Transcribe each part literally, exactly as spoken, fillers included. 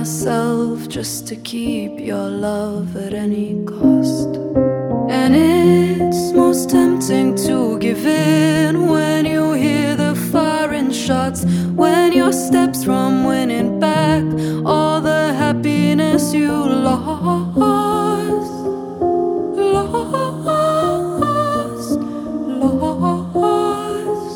myself just to keep your love at any cost. And it's most tempting to give in when you hear the firing shots, when your steps from winning back all the happiness you lost, lost, lost,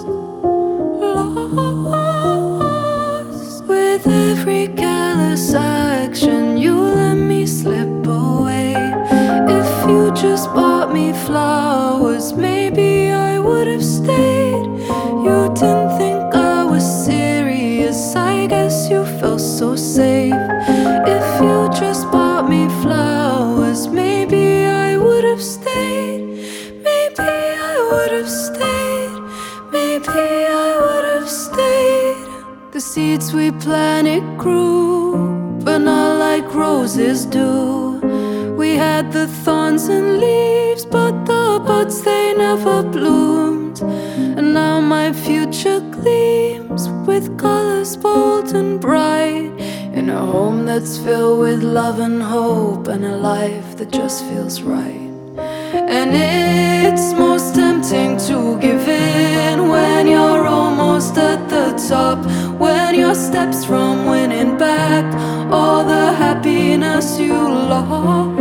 lost. With every careless action you let me slip away. If you just bought me flowers, maybe I would have stayed. You didn't think I was serious, I guess you felt so safe. If you just bought me flowers, maybe I would have stayed. Maybe I would have stayed. Maybe I would have stayed. The seeds we planted grew, but not like roses do. We had the thorns and leaves, but the buds, they never bloomed. And now my future gleams with colors bold and bright, in a home that's filled with love and hope, and a life that just feels right. And it's most tempting to give in when you're almost at the top, when your steps from winning back all the happiness you lost,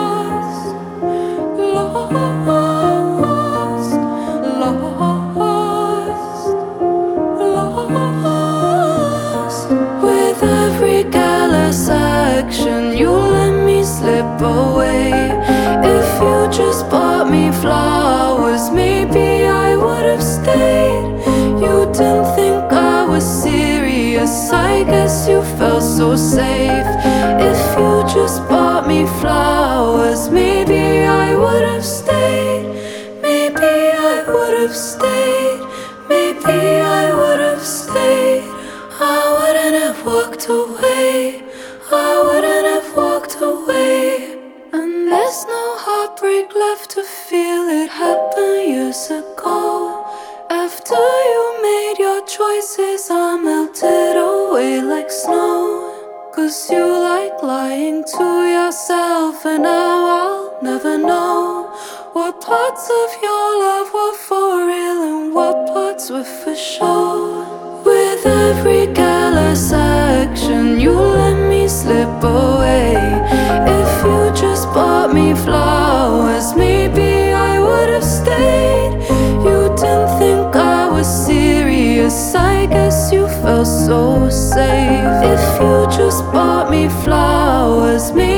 lost, lost, lost. With every careless action you let me slip away. If you just bought me flowers, maybe I would have stayed. You didn't think I was serious, I guess you felt so safe. If you just bought me flowers, maybe I would have stayed. Maybe I would have stayed. Maybe I would have stayed. I wouldn't have walked away. I wouldn't have walked away. And there's no heartbreak left to feel, it happened years ago. After you made your choices, I melted away like snow. Cause you like lying to yourself, and now I'll never know what parts of your love were for real and what parts were for show. With every careless action you let me slip away. If you just bought me flowers, maybe I would have stayed. You didn't think I was serious, I guess you felt so safe. If you just bought me flowers, maybe